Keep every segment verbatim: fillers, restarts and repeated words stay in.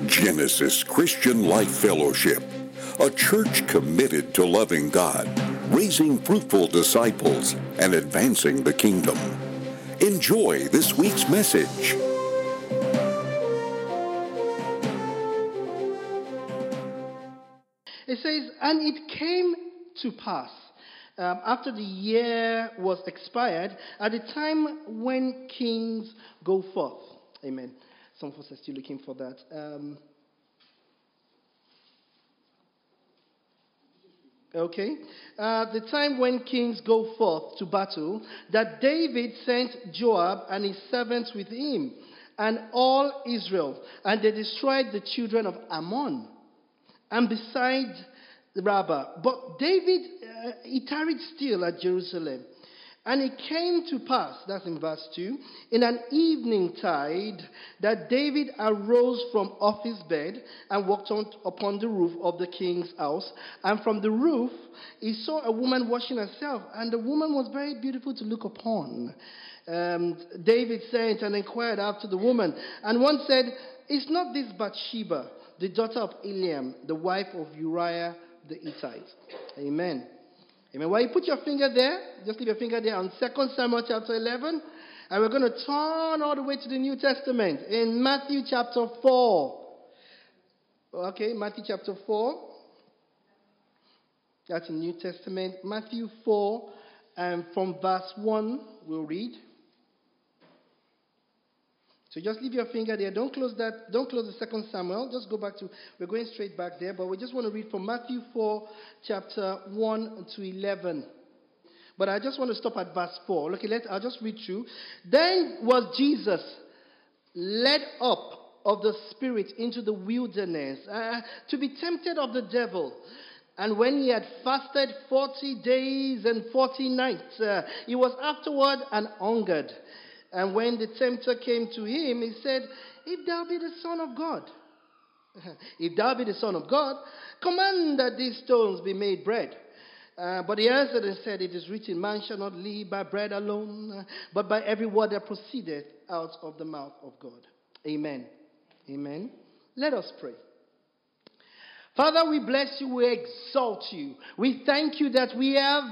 Genesis Christian Life Fellowship, a church committed to loving God, raising fruitful disciples, and advancing the kingdom. Enjoy this week's message. It says, and it came to pass, um, after the year was expired, at the time when kings go forth. Amen. Some of us are still looking for that. Um, okay. Uh, the time when kings go forth to battle, that David sent Joab and his servants with him, and all Israel, and they destroyed the children of Ammon. And beside Rabbah. But David, uh, he tarried still at Jerusalem. And it came to pass, that's in verse two, in an evening tide, that David arose from off his bed and walked on upon the roof of the king's house. And from the roof, he saw a woman washing herself, and the woman was very beautiful to look upon. Um, David sent and inquired after the woman. And one said, is not this Bathsheba, the daughter of Eliam, the wife of Uriah the Hittite? Amen. Amen. While you put your finger there, just leave your finger there on Second Samuel chapter eleven, and we're going to turn all the way to the New Testament in Matthew chapter four. Okay, Matthew chapter four. That's in New Testament. Matthew four, and from verse one, we'll read. So just leave your finger there. Don't close that. Don't close the Second Samuel. Just go back to, we're going straight back there. But we just want to read from Matthew four, chapter one to eleven. But I just want to stop at verse four. Okay, let, I'll just read through. Then was Jesus led up of the Spirit into the wilderness uh, to be tempted of the devil. And when he had fasted forty days and forty nights, uh, he was afterward and hungered. And when the tempter came to him, he said, if thou be the Son of God, if thou be the Son of God, command that these stones be made bread. Uh, but he answered and said, it is written, man shall not live by bread alone, but by every word that proceedeth out of the mouth of God. Amen. Amen. Let us pray. Father, we bless you, we exalt you. We thank you that we have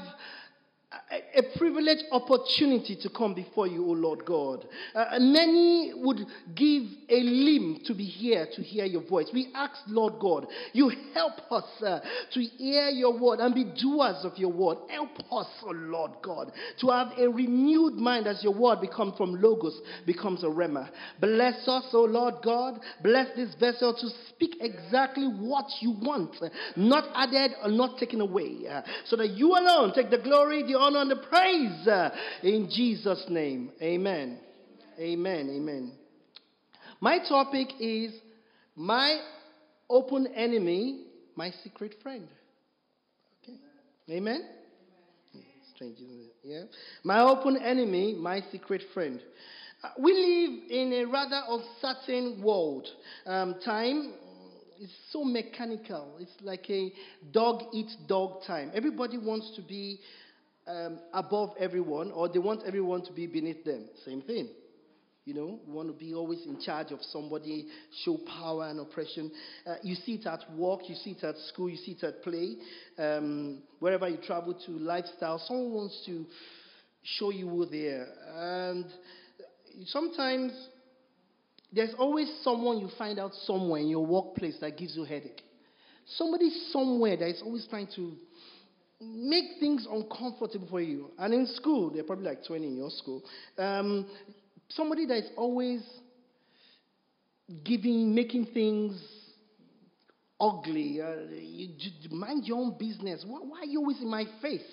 a privileged opportunity to come before you, O Lord God. Uh, many would give a limb to be here to hear your voice. We ask, Lord God, you help us uh, to hear your word and be doers of your word. Help us, O Lord God, to have a renewed mind as your word becomes from logos, becomes a rhema. Bless us, O Lord God. Bless this vessel to speak exactly what you want, uh, not added or not taken away, uh, so that you alone take the glory, the honor, and the praise uh, in Jesus' name. Amen. Amen. Amen. My topic is my open enemy, my secret friend. Okay. Amen. Yeah, strange, isn't it? Yeah. My open enemy, my secret friend. Uh, we live in a rather uncertain world. Um, time is so mechanical. It's like a dog eat dog time. Everybody wants to be Um, above everyone, or they want everyone to be beneath them. Same thing. You know, we want to be always in charge of somebody, show power and oppression. Uh, you see it at work, you see it at school, you see it at play. Um, wherever you travel to, lifestyle, someone wants to show you who they are. And sometimes there's always someone you find out somewhere in your workplace that gives you a headache. Somebody somewhere that is always trying to make things uncomfortable for you. And in school, they're probably like twenty in your school. Um, somebody that is always giving, making things ugly. Uh, you, you mind your own business. Why, why are you always in my face?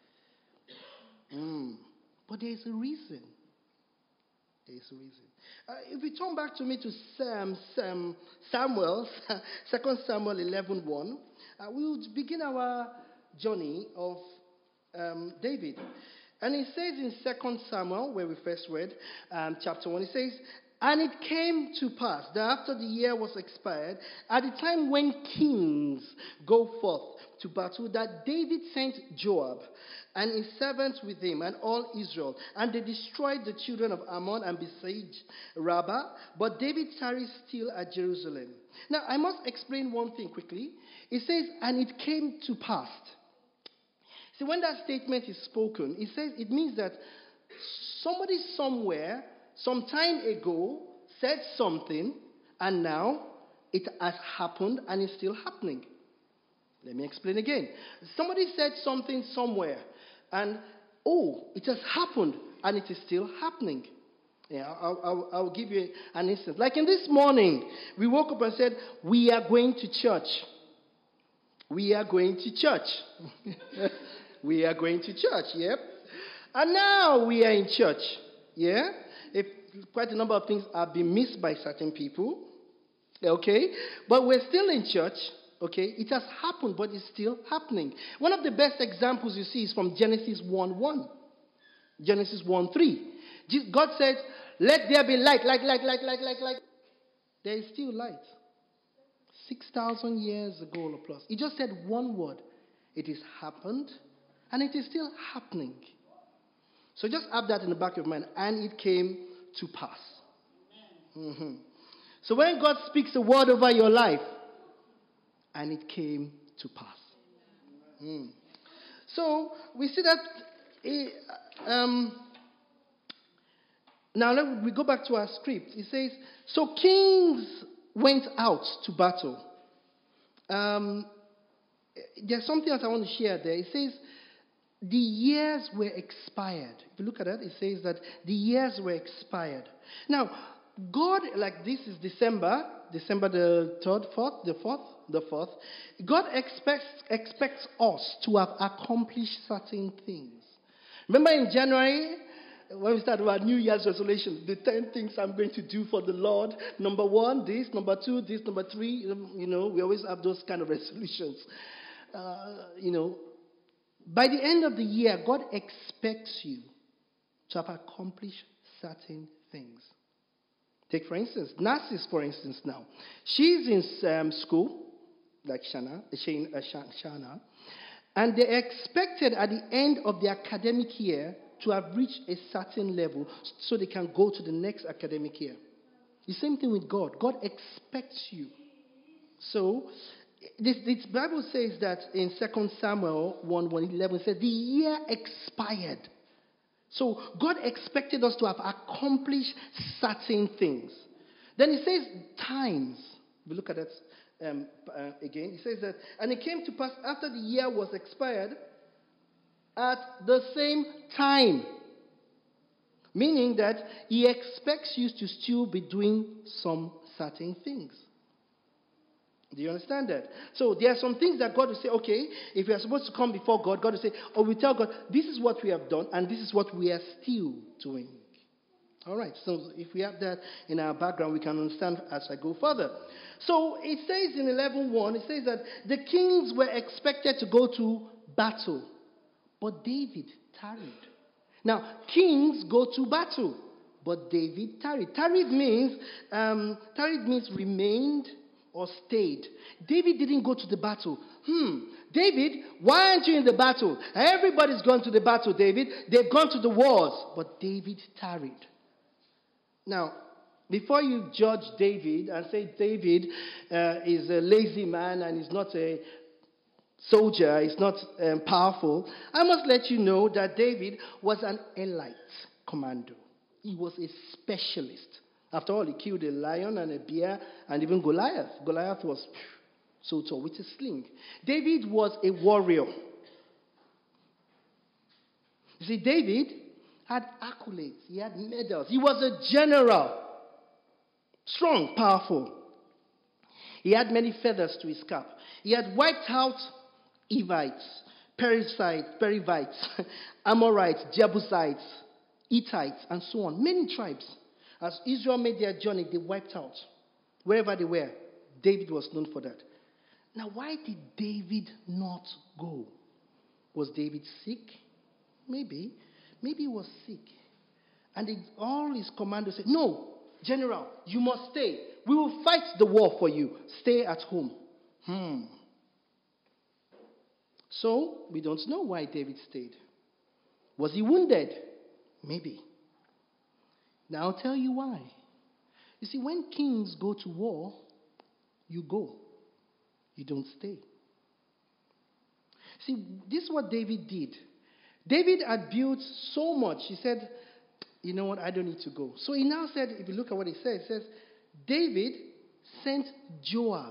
Mm. But there's a reason. There's a reason. Uh, if we turn back to me to Sam, Sam, Samuel, Second Samuel eleven one, uh, we will begin our journey of um, David. And it says in Second Samuel, where we first read, um, chapter one, it says, And it came to pass that after the year was expired, at the time when kings go forth to battle, that David sent Joab and his servants with him and all Israel. And they destroyed the children of Ammon and besieged Rabbah. But David tarried still at Jerusalem. Now, I must explain one thing quickly. It says, and it came to pass. See, when that statement is spoken, it says it means that somebody somewhere, some time ago, said something, and now it has happened and it's still happening. Let me explain again. Somebody said something somewhere, and oh, it has happened and it is still happening. Yeah, I'll, I'll, I'll give you an instance. Like in this morning, we woke up and said, we are going to church. We are going to church. We are going to church, yep. And now we are in church, yeah. If quite a number of things have been missed by certain people, okay. But we're still in church, okay. It has happened, but it's still happening. One of the best examples you see is from Genesis one one. Genesis one three. God said, let there be light, light, light, light, light, light, light. There is still light. six thousand years ago or plus. He just said one word. It is happened, and it is still happening. So just have that in the back of your mind. And it came to pass. Mm-hmm. So when God speaks a word over your life, and it came to pass. Mm. So we see that... Um, now let we go back to our script. It says, so kings went out to battle. Um, there's something else I want to share there. It says, the years were expired. If you look at that, it says that the years were expired. Now, God, like this is December, December the third, fourth, the fourth, the fourth. God expects expects us to have accomplished certain things. Remember in January, when we started our New Year's resolution, the ten things I'm going to do for the Lord. Number one, this. Number two, this. Number three, you know, we always have those kind of resolutions. Uh, you know, by the end of the year, God expects you to have accomplished certain things. Take, for instance, Narcissus, for instance, now. She's in um, school, like Shana, Shana, Shana, and they expected at the end of the academic year to have reached a certain level so they can go to the next academic year. The same thing with God. God expects you. So, this, this Bible says that in Second Samuel one, one eleven, it says the year expired. So, God expected us to have accomplished certain things. Then it says times. We look at that um, uh, again. It says that, and it came to pass after the year was expired, at the same time. Meaning that he expects you to still be doing some certain things. Do you understand that? So there are some things that God will say, okay, if we are supposed to come before God, God will say, or we tell God, this is what we have done, and this is what we are still doing. All right, so if we have that in our background, we can understand as I go further. So it says in eleven one, it says that the kings were expected to go to battle. But David tarried. Now, kings go to battle, but David tarried. Tarried means, um, tarried means remained or stayed. David didn't go to the battle. Hmm, David, why aren't you in the battle? Everybody's gone to the battle, David. They've gone to the wars, but David tarried. Now, before you judge David and say David uh, is a lazy man and is not a soldier, is not um, powerful, I must let you know that David was an elite commando. He was a specialist. After all, he killed a lion and a bear and even Goliath. Goliath was so tall with a sling. David was a warrior. You see, David had accolades. He had medals. He was a general. Strong, powerful. He had many feathers to his cap. He had wiped out Evites, Perizzites, Perivites, Amorites, Jebusites, Hittites, and so on. Many tribes. As Israel made their journey, they wiped out. Wherever they were, David was known for that. Now, why did David not go? Was David sick? Maybe. Maybe he was sick. And they, all his commanders said, no, General, you must stay. We will fight the war for you. Stay at home. Hmm. So, we don't know why David stayed. Was he wounded? Maybe. Now, I'll tell you why. You see, when kings go to war, you go. You don't stay. See, this is what David did. David had built so much. He said, you know what, I don't need to go. So he now said, if you look at what he says, he says, David sent Joab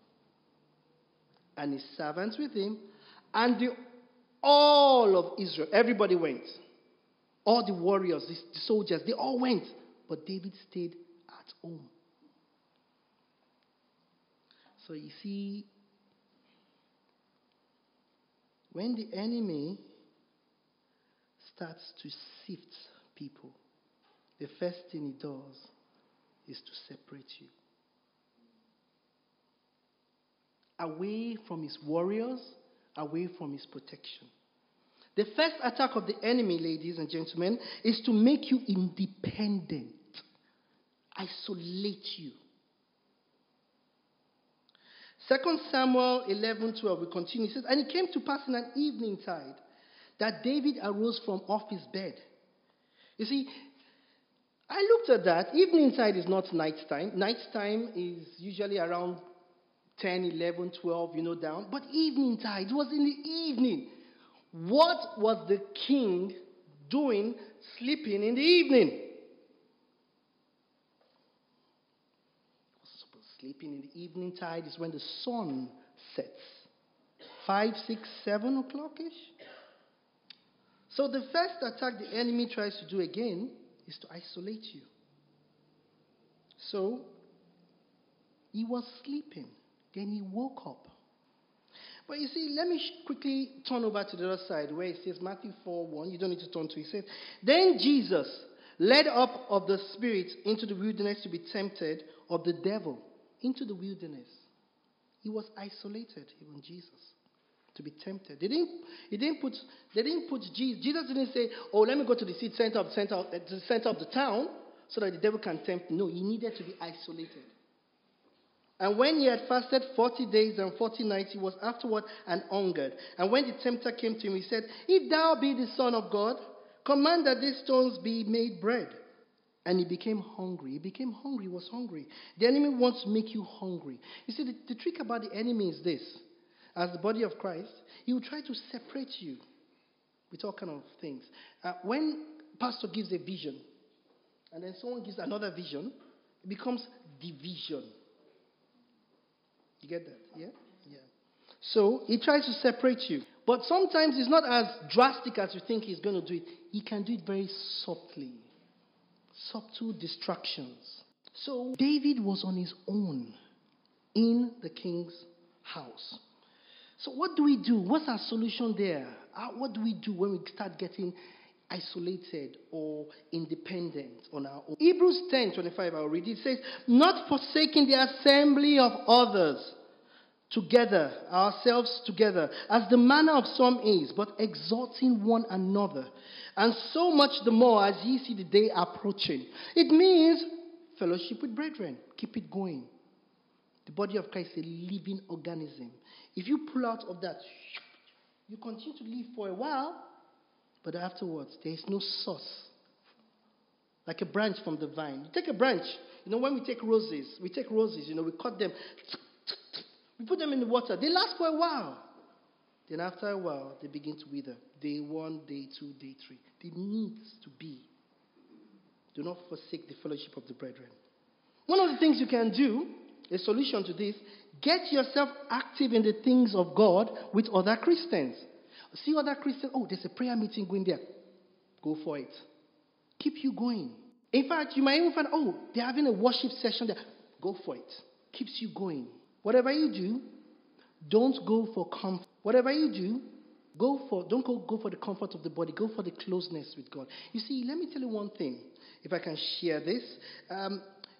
and his servants with him, and the, all of Israel, everybody went. All the warriors, the, the soldiers, they all went. But David stayed at home. So you see, when the enemy starts to sift people, the first thing he does is to separate you. Away from his warriors, away from his protection. The first attack of the enemy, ladies and gentlemen, is to make you independent, isolate you. Second Samuel eleven twelve, we continue. It says, and it came to pass in an evening tide that David arose from off his bed. You see, I looked at that. Evening tide is not night time. Night time is usually around ten, eleven, twelve, you know, down. But evening tide was in the evening. What was the king doing sleeping in the evening? Sleeping in the evening tide is when the sun sets. Five, six, seven o'clock-ish. So the first attack the enemy tries to do again is to isolate you. So he was sleeping. Then he woke up. But you see, let me sh- quickly turn over to the other side where it says Matthew four one. You don't need to turn to it. It says, then Jesus led up of the Spirit into the wilderness to be tempted of the devil. Into the wilderness. He was isolated, even Jesus, to be tempted. They didn't, he didn't put, they didn't put Jesus. Jesus didn't say, oh, let me go to the center of, center of, to the center of the town so that the devil can tempt. No, he needed to be isolated. And when he had fasted forty days and forty nights, he was afterward and hungered. And when the tempter came to him, he said, if thou be the Son of God, command that these stones be made bread. And he became hungry. He became hungry. He was hungry. The enemy wants to make you hungry. You see, the, the trick about the enemy is this. As the body of Christ, he will try to separate you with all kinds of things. Uh, when pastor gives a vision, and then someone gives another vision, it becomes division. You get that? Yeah? Yeah. So he tries to separate you. But sometimes it's not as drastic as you think he's going to do it. He can do it very softly. Subtle distractions. So David was on his own in the king's house. So what do we do? What's our solution there? Uh, what do we do when we start getting isolated or independent on our own? Hebrews ten twenty-five, I'll read it. It says, not forsaking the assembly of others together, ourselves together, as the manner of some is, but exhorting one another. And so much the more as ye see the day approaching. It means fellowship with brethren. Keep it going. The body of Christ is a living organism. If you pull out of that, you continue to live for a while, but afterwards there is no source. Like a branch from the vine. You take a branch. You know, when we take roses, we take roses, you know, we cut them. We put them in the water. They last for a while. Then after a while, they begin to wither. Day one, day two, day three. It needs to be. Do not forsake the fellowship of the brethren. One of the things you can do, a solution to this, get yourself active in the things of God with other Christians. See other Christians, oh, there's a prayer meeting going there. Go for it. Keep you going. In fact, you might even find, oh, they're having a worship session there. Go for it. Keeps you going. Whatever you do, don't go for comfort. Whatever you do, go for, don't go, go for the comfort of the body. Go for the closeness with God. You see, let me tell you one thing, if I can share this. Um,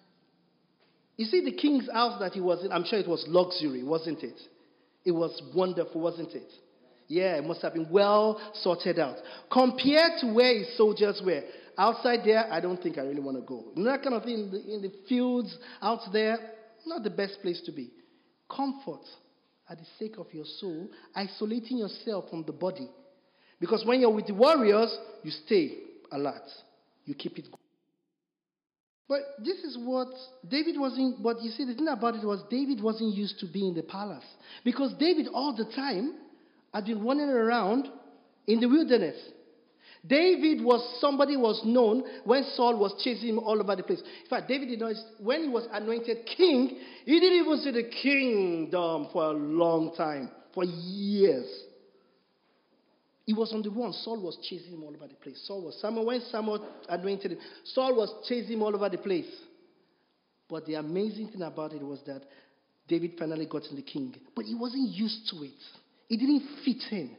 you see, the king's house that he was in, I'm sure it was luxury, wasn't it? It was wonderful, wasn't it? Yeah, it must have been well sorted out. Compared to where his soldiers were. Outside there, I don't think I really want to go. You know, that kind of thing in the, in the fields out there, not the best place to be. Comfort at the sake of your soul, isolating yourself from the body. Because when you're with the warriors, you stay alert. You keep it going. But this is what David wasn't, but you see, the thing about it was David wasn't used to being in the palace. Because David all the time had been running around in the wilderness. David was somebody who was known when Saul was chasing him all over the place. In fact, David did not, when he was anointed king, he didn't even see the kingdom for a long time, for years. He was on the run. Saul was chasing him all over the place. Saul was Samuel. When Samuel anointed him, Saul was chasing him all over the place. But the amazing thing about it was that David finally got in the king. But he wasn't used to it. It didn't fit in.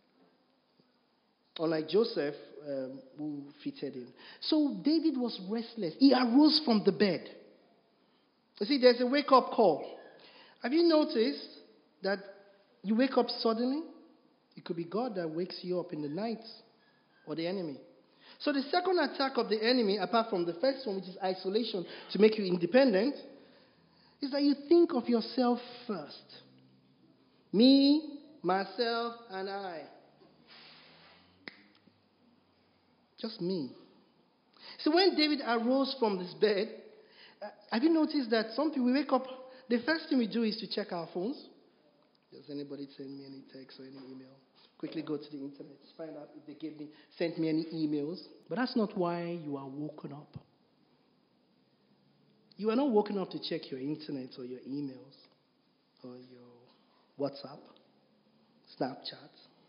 Unlike Joseph, um, who fitted in. So David was restless. He arose from the bed. You see, there's a wake-up call. Have you noticed that you wake up suddenly? It could be God that wakes you up in the night, or the enemy. So the second attack of the enemy, apart from the first one, which is isolation, to make you independent, is that you think of yourself first. Me, myself, and I. Just me. So when David arose from this bed, uh, have you noticed that some people, we wake up, the first thing we do is to check our phones. Does anybody send me any text or any email? Quickly go to the internet, find out if they gave me, sent me any emails. But that's not why you are woken up. You are not woken up to check your internet or your emails or your WhatsApp, Snapchat.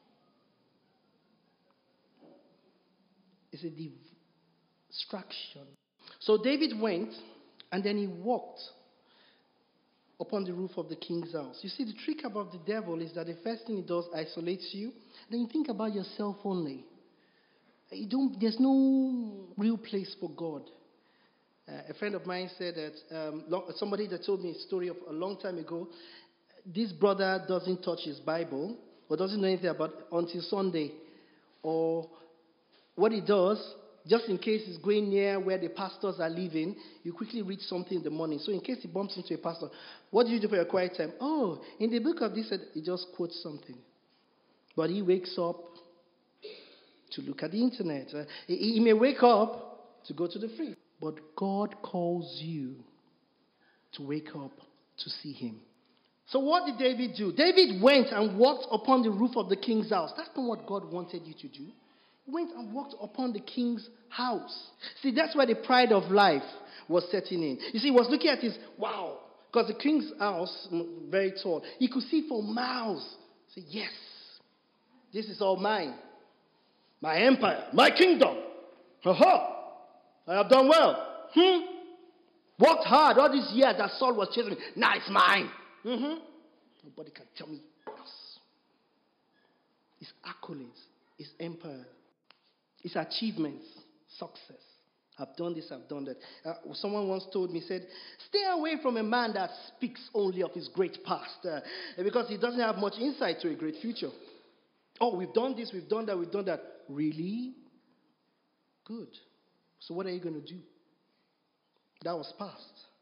It's a distraction. So David went and then he walked upon the roof of the king's house. You see, the trick about the devil is that the first thing he does isolates you. Then you think about yourself only. You don't, there's no real place for God. Uh, a friend of mine said that, um, long, somebody that told me a story of a long time ago, this brother doesn't touch his Bible or doesn't know anything about it until Sunday. Or what he does, just in case he's going near where the pastors are living, you quickly read something in the morning. So in case he bumps into a pastor, what do you do for your quiet time? Oh, in the book of this, he just quotes something. But he wakes up to look at the internet. Uh, he, he may wake up to go to the fridge. But God calls you to wake up to see him. So what did David do? David went and walked upon the roof of the king's house. That's not what God wanted you to do. He went and walked upon the king's house. See, that's where the pride of life was setting in. You see, he was looking at his, wow, because the king's house, very tall, he could see for miles. Say, yes, this is all mine. My empire, my kingdom. Ha-ha, I have done well. Hmm? Worked hard all these years that Saul was chasing me. Now it's mine. Mm-hmm. Nobody can tell me else. His accolades, his empire, his achievements, success. I've done this, I've done that. Uh, someone once told me, said, stay away from a man that speaks only of his great past uh, because he doesn't have much insight to a great future. Oh, we've done this, we've done that, we've done that. Really? Good. So what are you going to do? That was past.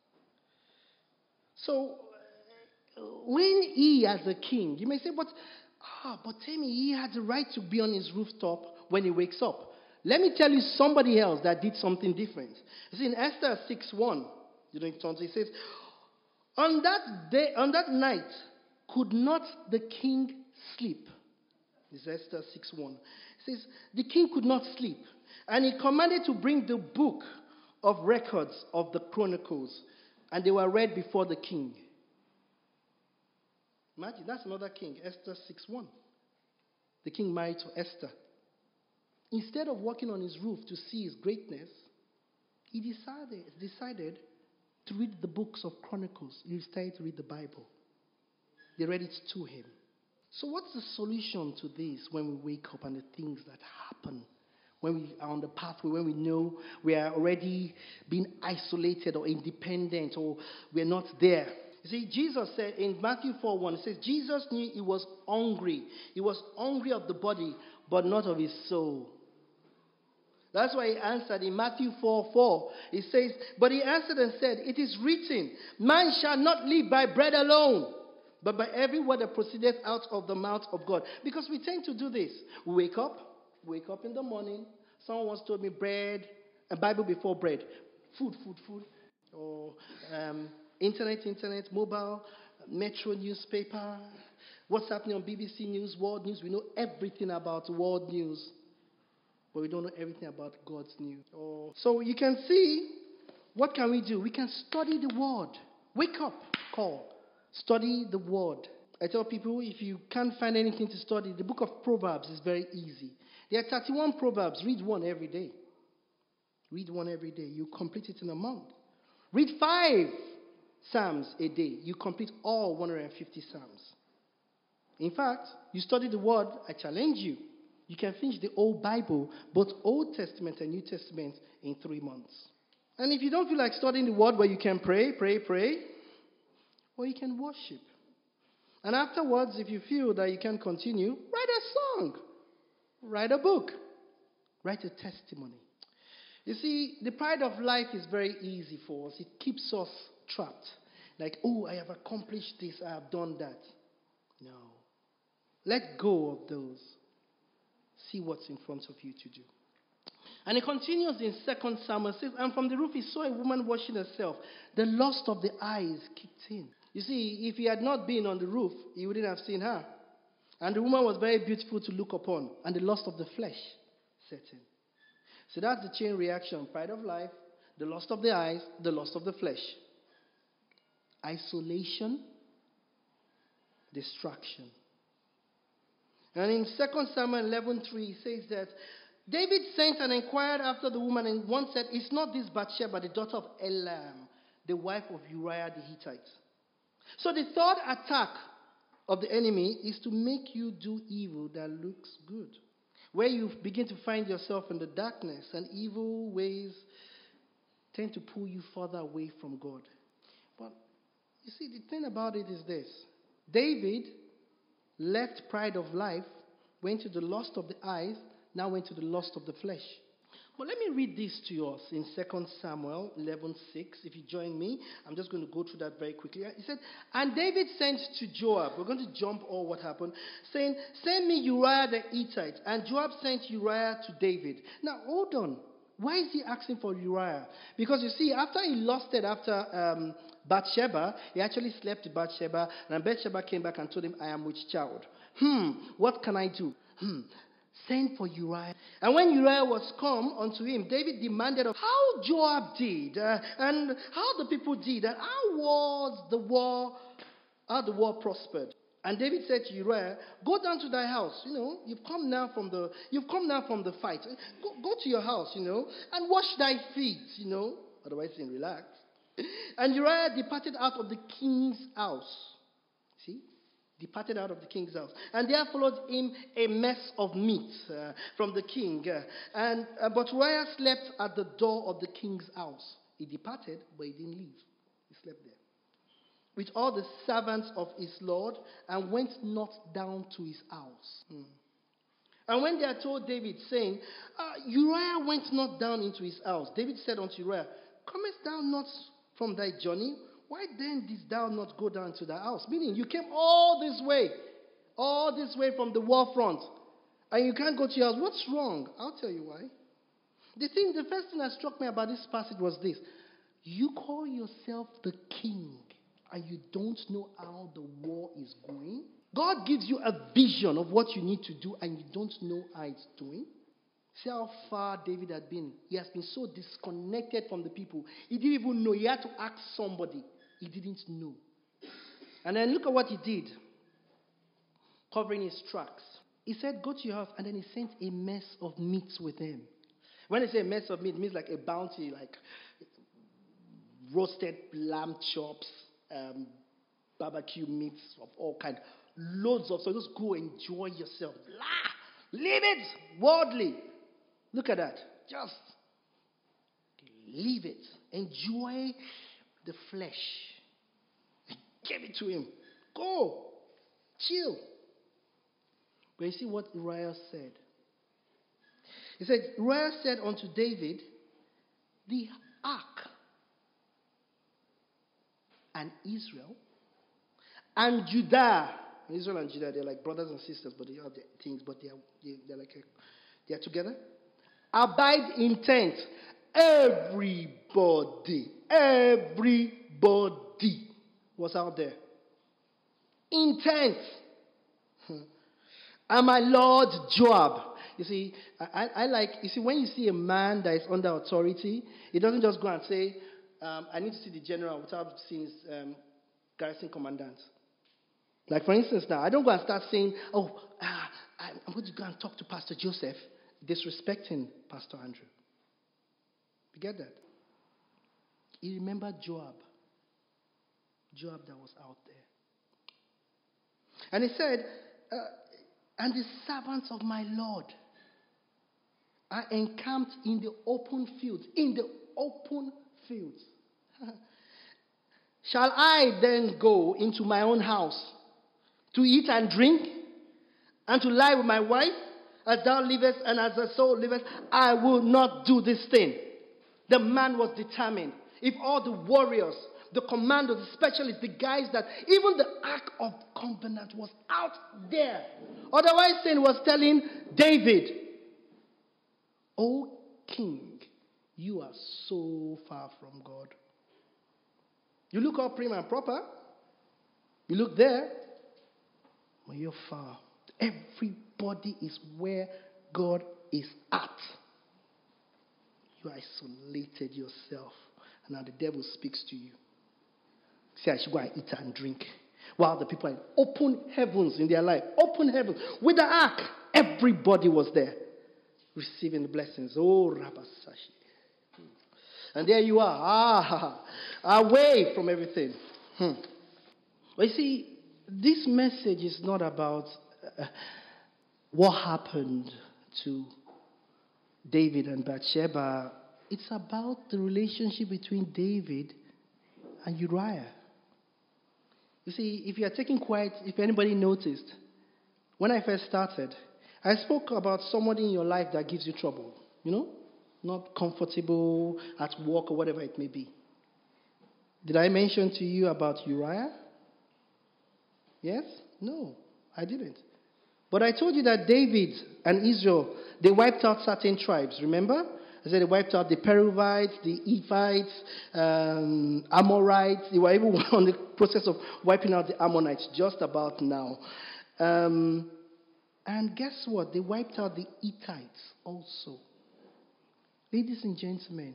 So when he, as a king, you may say, but, ah, but tell me, he had the right to be on his rooftop when he wakes up. Let me tell you somebody else that did something different. You see, in Esther six one, you know, it says, on that day, on that night, could not the king sleep? This is Esther six one. It says, the king could not sleep. And he commanded to bring the book of records of the chronicles. And they were read before the king. Imagine, that's another king, Esther six one. The king married to Esther. Instead of walking on his roof to see his greatness, he decided, decided to read the books of Chronicles. He started to read the Bible. They read it to him. So what's the solution to this when we wake up and the things that happen? When we are on the pathway, when we know we are already being isolated or independent or we're not there. You see, Jesus said in Matthew four one, it says, Jesus knew he was hungry. He was hungry of the body, but not of his soul. That's why he answered in Matthew four four. He says, but he answered and said, it is written, man shall not live by bread alone, but by every word that proceedeth out of the mouth of God. Because we tend to do this. We wake up, wake up in the morning. Someone once told me bread, a Bible before bread. Food, food, food. Or um, internet, internet, mobile, Metro newspaper. What's happening on B B C News, World News. We know everything about world news. But we don't know everything about God's news. Oh. So you can see, what can we do? We can study the word. Wake up, call. Study the word. I tell people, if you can't find anything to study, the book of Proverbs is very easy. There are thirty-one Proverbs. Read one every day. Read one every day. You complete it in a month. Read five Psalms a day. You complete all one hundred fifty Psalms. In fact, you study the word, I challenge you. You can finish the whole Bible, both Old Testament and New Testament, in three months. And if you don't feel like studying the word, where you can pray, pray, pray, or you can worship. And afterwards, if you feel that you can continue, write a song, write a book, write a testimony. You see, the pride of life is very easy for us. It keeps us trapped. Like, oh, I have accomplished this, I have done that. No. Let go of those. See what's in front of you to do. And it continues in Second Samuel. It says, and from the roof he saw a woman washing herself. The lust of the eyes kicked in. You see, if he had not been on the roof, he wouldn't have seen her. And the woman was very beautiful to look upon. And the lust of the flesh set in. So that's the chain reaction. Pride of life, the lust of the eyes, the lust of the flesh. Isolation, distraction. And in Second Samuel eleven three, it says that David sent and inquired after the woman, and one said, is not this Bathsheba, the daughter of Elam, the wife of Uriah the Hittite? So the third attack of the enemy is to make you do evil that looks good. Where you begin to find yourself in the darkness, and evil ways tend to pull you further away from God. But you see, the thing about it is this. David left pride of life, went to the lust of the eyes, now went to the lust of the flesh. But let me read this to us in Second Samuel eleven six. If you join me, I'm just going to go through that very quickly. He said, and David sent to Joab, we're going to jump all what happened, saying, send me Uriah the Hittite. And Joab sent Uriah to David. Now, hold on. Why is he asking for Uriah? Because you see, after he lusted after um, Bathsheba, he actually slept with Bathsheba, and Bathsheba came back and told him, I am with child. Hmm, what can I do? Hmm, send for Uriah. And when Uriah was come unto him, David demanded of how Joab did, uh, and how the people did, and how was the war, how the war prospered. And David said to Uriah, go down to thy house. You know, you've come now from the you've come now from the fight. Go, go to your house, you know, and wash thy feet, you know. Otherwise, then relax. And Uriah departed out of the king's house. See? Departed out of the king's house. And there followed him a mess of meat uh, from the king. Uh, and uh, But Uriah slept at the door of the king's house. He departed, but he didn't leave. He slept there with all the servants of his Lord, and went not down to his house. Hmm. And when they had told David, saying, uh, Uriah went not down into his house, David said unto Uriah, comest thou not from thy journey? Why then didst thou not go down to thy house? Meaning, you came all this way, all this way from the war front, and you can't go to your house. What's wrong? I'll tell you why. The thing, the first thing that struck me about this passage was this. You call yourself the king, and you don't know how the war is going? God gives you a vision of what you need to do, and you don't know how it's doing? See how far David had been. He has been so disconnected from the people. He didn't even know. He had to ask somebody. He didn't know. And then look at what he did, covering his tracks. He said, go to your house, and then he sent a mess of meats with him. When I say a mess of meat, it means like a bounty, like roasted lamb chops, Um, barbecue meats of all kinds, loads of, so just go enjoy yourself. La, leave it worldly. Look at that. Just leave it. Enjoy the flesh. Give it to him. Go. Chill. But you see what Uriah said? He said, Uriah said unto David, the ark and Israel and Judah. Israel and Judah, they're like brothers and sisters, but they are things, but they are, they, they're like, a, they are together. Abide in tents. Everybody, everybody was out there. In tents. And my Lord Joab. You see, I, I like, you see, when you see a man that is under authority, he doesn't just go and say, um, I need to see the general without seeing his um, garrison commandant. Like, for instance, now, I don't go and start saying, oh, uh, I'm going to go and talk to Pastor Joseph, disrespecting Pastor Andrew. You get that? He remembered Joab. Joab that was out there. And he said, uh, and the servants of my Lord are encamped in the open fields. In the open fields. Shall I then go into my own house to eat and drink and to lie with my wife as thou livest and as the soul liveth? I will not do this thing. The man was determined. If all the warriors, the commandos, the specialists, the guys that, even the Ark of Covenant was out there. Otherwise, Saint was telling David, O king, you are so far from God. You look all prim and proper. You look there, but you're far. Everybody is where God is at. You isolated yourself. And now the devil speaks to you. Say, I should go and eat and drink. While the people are in open heavens in their life. Open heavens. With the ark, everybody was there. Receiving the blessings. Oh, Rabasashi. And there you are. Ah, away from everything. Hmm. But you see, this message is not about uh, what happened to David and Bathsheba. It's about the relationship between David and Uriah. You see, if you are taking quiet, if anybody noticed, when I first started, I spoke about somebody in your life that gives you trouble, you know, not comfortable at work or whatever it may be. Did I mention to you about Uriah? Yes? No, I didn't. But I told you that David and Israel, they wiped out certain tribes, remember? I said they wiped out the Perizzites, the Ephites, um, Amorites. They were even on the process of wiping out the Ammonites just about now. Um, and guess what? They wiped out the Hittites also. Ladies and gentlemen,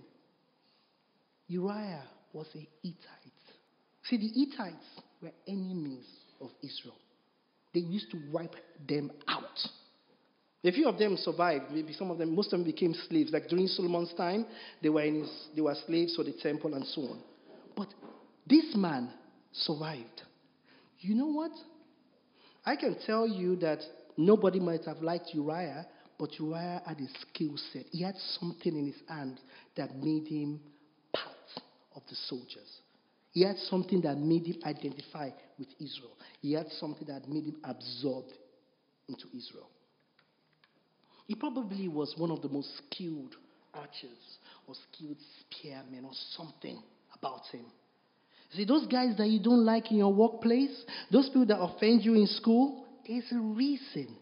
Uriah was a Hittite. See, the Hittites were enemies of Israel. They used to wipe them out. A few of them survived. Maybe some of them, most of them became slaves. Like during Solomon's time, they were in his, they were slaves for the temple and so on. But this man survived. You know what? I can tell you that nobody might have liked Uriah, but Uriah had a skill set. He had something in his hand that made him part of the soldiers. He had something that made him identify with Israel. He had something that made him absorbed into Israel. He probably was one of the most skilled archers or skilled spearmen or something about him. See, those guys that you don't like in your workplace, those people that offend you in school, there's a reason.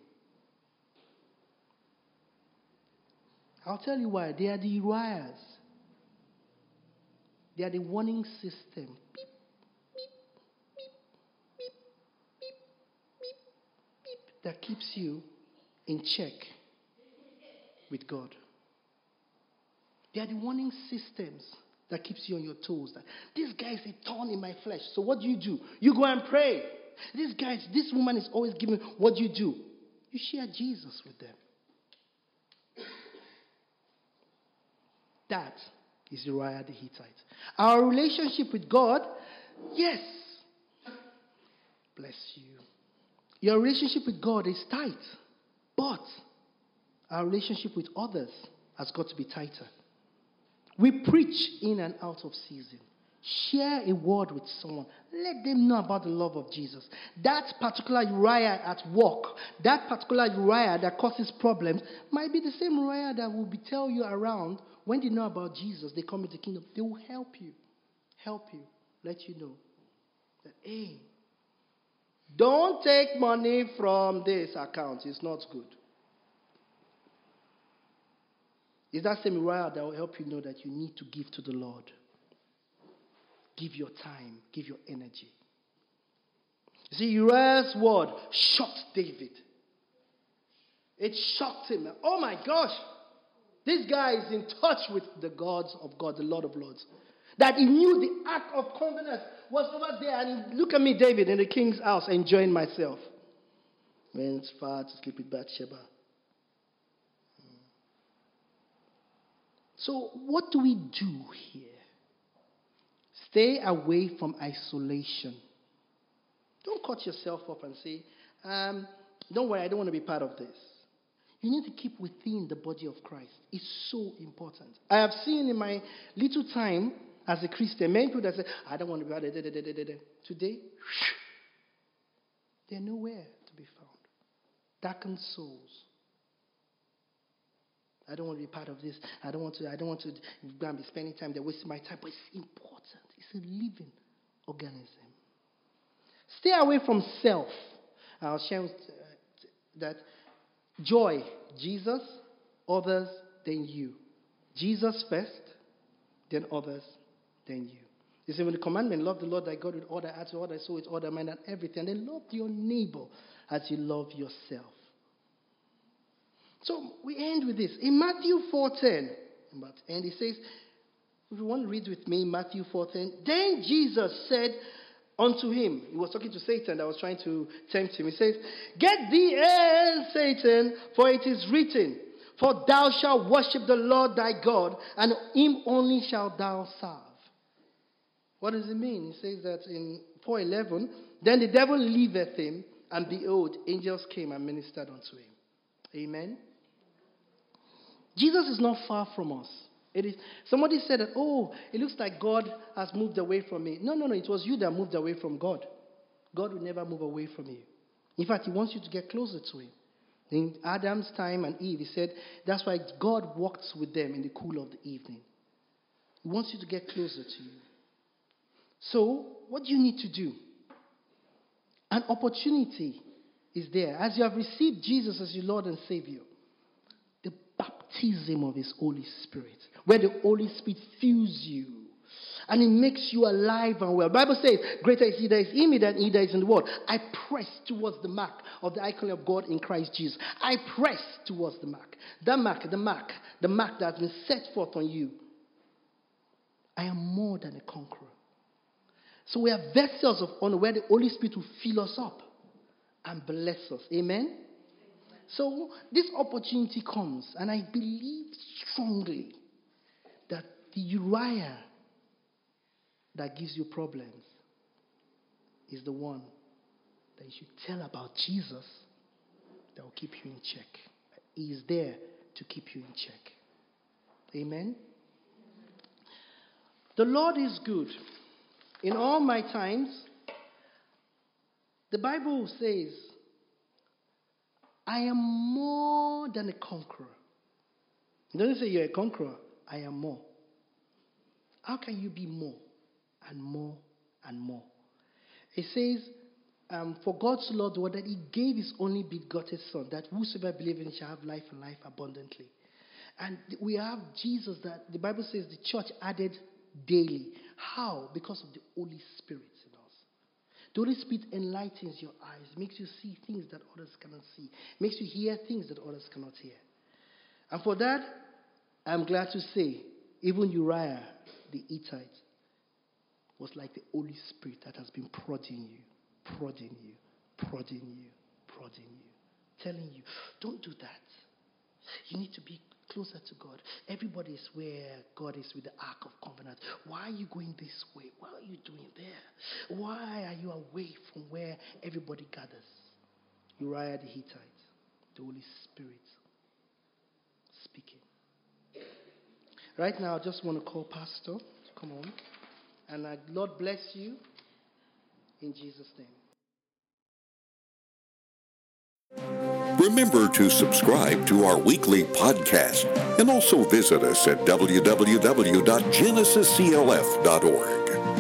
I'll tell you why. They are the Uriahs. They are the warning system. Beep, beep, beep, beep, beep, beep, beep, that keeps you in check with God. They are the warning systems that keeps you on your toes. That this guy is a thorn in my flesh. So what do you do? You go and pray. This guy, this woman is always giving. What do you do? You share Jesus with them. That is Uriah the Hittite. Our relationship with God, yes. Bless you. Your relationship with God is tight. But our relationship with others has got to be tighter. We preach in and out of season. Share a word with someone. Let them know about the love of Jesus. That particular Uriah at work, that particular Uriah that causes problems, might be the same Uriah that will be tell you around when they know about Jesus, they come into the kingdom. They will help you. Help you. Let you know that, hey, don't take money from this account. It's not good. It's that same Uriah that will help you know that you need to give to the Lord. Give your time. Give your energy. You see, Uriah's word shocked David. It shocked him. Oh my gosh. This guy is in touch with the gods of God, the Lord of Lords. That he knew the Ark of Covenant was over there. And look at me, David, in the king's house, enjoying myself. Went far to sleep with Bathsheba. So what do we do here? Stay away from isolation. Don't cut yourself up and say, um, don't worry, I don't want to be part of this. You need to keep within the body of Christ. It's so important. I have seen in my little time as a Christian, many people that say, I don't want to be part of it. Today, they're nowhere to be found. Darkened souls. I don't want to be part of this. I don't want to, I don't want to go and be spending time there, wasting my time. But it's important. It's a living organism. Stay away from self. I'll share uh, that joy, Jesus, others, then you. Jesus first, then others, then you. You see, when the commandment, love the Lord thy God with all thy heart, with all thy soul, with all thy mind, and everything, and then love your neighbor as you love yourself. So we end with this. In Matthew four ten, and it says, if you want to read with me, Matthew four ten, then Jesus said unto him, he was talking to Satan that was trying to tempt him. He says, get thee hence, Satan, for it is written, for thou shalt worship the Lord thy God, and him only shalt thou serve. What does it mean? He says that in four eleven, then the devil leaveth him, and behold, angels came and ministered unto him. Amen. Jesus is not far from us. It is. Somebody said that, oh, it looks like God has moved away from me. No, no, no. It was you that moved away from God. God will never move away from you. In fact, he wants you to get closer to him. In Adam's time and Eve, he said, that's why God walks with them in the cool of the evening. He wants you to get closer to you. So, what do you need to do? An opportunity is there. As you have received Jesus as your Lord and Savior, the baptism of his Holy Spirit, where the Holy Spirit fills you and it makes you alive and well. The Bible says, greater is he that is in me than he that is in the world. I press towards the mark of the icon of God in Christ Jesus. I press towards the mark. The mark, the mark, the mark that has been set forth on you. I am more than a conqueror. So we are vessels of honor where the Holy Spirit will fill us up and bless us. Amen? So this opportunity comes, and I believe strongly that the Uriah that gives you problems is the one that you should tell about Jesus that will keep you in check. He is there to keep you in check. Amen? The Lord is good. In all my times, the Bible says, I am more than a conqueror. It doesn't say you're a conqueror. I am more. How can you be more and more and more? It says, um, for God so loved the world that he gave his only begotten Son, that whosoever believes in him shall have life and life abundantly. And we have Jesus that the Bible says the church added daily. How? Because of the Holy Spirit in us. The Holy Spirit enlightens your eyes, makes you see things that others cannot see, makes you hear things that others cannot hear. And for that, I'm glad to say, even Uriah the Hittite was like the Holy Spirit that has been prodding you, prodding you, prodding you, prodding you, telling you, don't do that. You need to be closer to God. Everybody is where God is with the Ark of Covenant. Why are you going this way? What are you doing there? Why are you away from where everybody gathers? Uriah the Hittite, the Holy Spirit speaking. Right now, I just want to call Pastor to come on. And uh, Lord bless you in Jesus' name. Remember to subscribe to our weekly podcast and also visit us at w w w dot genesis c l f dot org.